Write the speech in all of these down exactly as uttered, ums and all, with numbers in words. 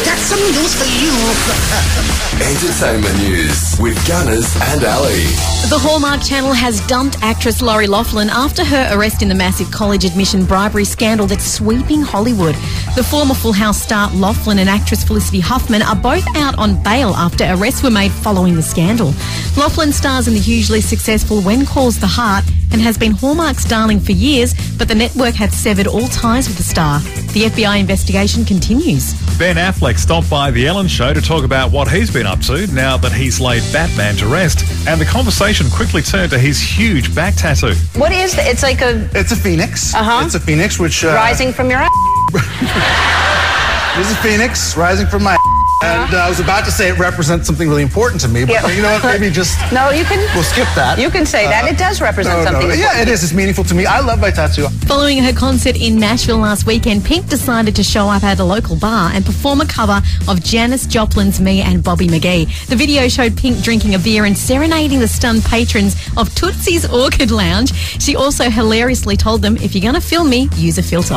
got some news for you. Entertainment news with Gunners and Ali. The Hallmark Channel has dumped actress Lori Loughlin after her arrest in the massive college admission bribery scandal that's sweeping Hollywood. The former Full House star Loughlin and actress Felicity Huffman are both out on bail after arrests were made following the scandal. Loughlin stars in the hugely successful When Calls the Heart and has been Hallmark's darling for years, but the network had severed all ties with the star. The F B I investigation continues. Ben Affleck stopped by The Ellen Show to talk about what he's been up to now that he's laid Batman to rest. And the conversation quickly turned to his huge back tattoo. What is the, it's like a... It's a phoenix. Uh-huh. It's a phoenix, which... Uh, rising from your... There's a phoenix rising from my... And uh, I was about to say it represents something really important to me, but Yeah. you know what, maybe just... No, you can... We'll skip that. You can say that. Uh, It does represent no, something no. important. Yeah, it is. It's meaningful to me. I love my tattoo. Following her concert in Nashville last weekend, Pink decided to show up at a local bar and perform a cover of Janis Joplin's Me and Bobby McGee. The video showed Pink drinking a beer and serenading the stunned patrons of Tootsie's Orchid Lounge. She also hilariously told them, if you're going to film me, use a filter.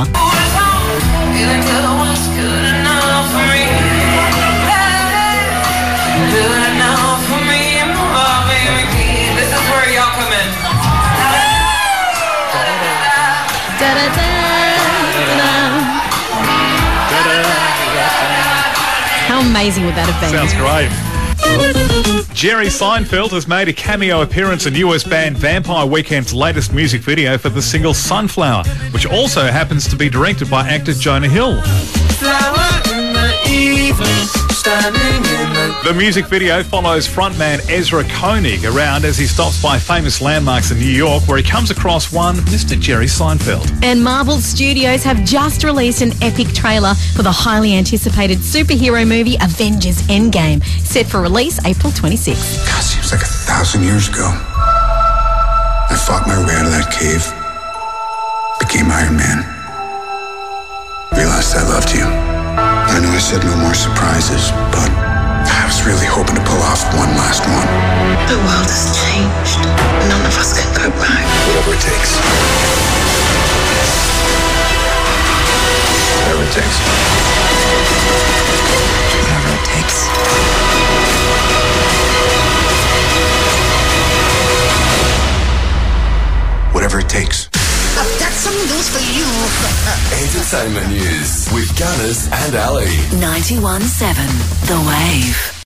This is where y'all come in. How amazing would that have been? Sounds great. Jerry Seinfeld has made a cameo appearance in U S band Vampire Weekend's latest music video for the single Sunflower, which also happens to be directed by actor Jonah Hill. The music video follows frontman Ezra Koenig around as he stops by famous landmarks in New York, where he comes across one Mister Jerry Seinfeld. And Marvel Studios have just released an epic trailer for the highly anticipated superhero movie Avengers Endgame, set for release April twenty-sixth. God, seems like a thousand years ago. I fought my way out of that cave, became Iron Man, realized I loved you. I know I said no more surprises, but I was really hoping to pull off one last one. The world has changed. None of us can go back. Whatever it takes. Whatever it takes. Whatever it takes. Whatever it takes. I've got some news for you. Entertainment news with Gunners and Ali. ninety-one point seven The Wave.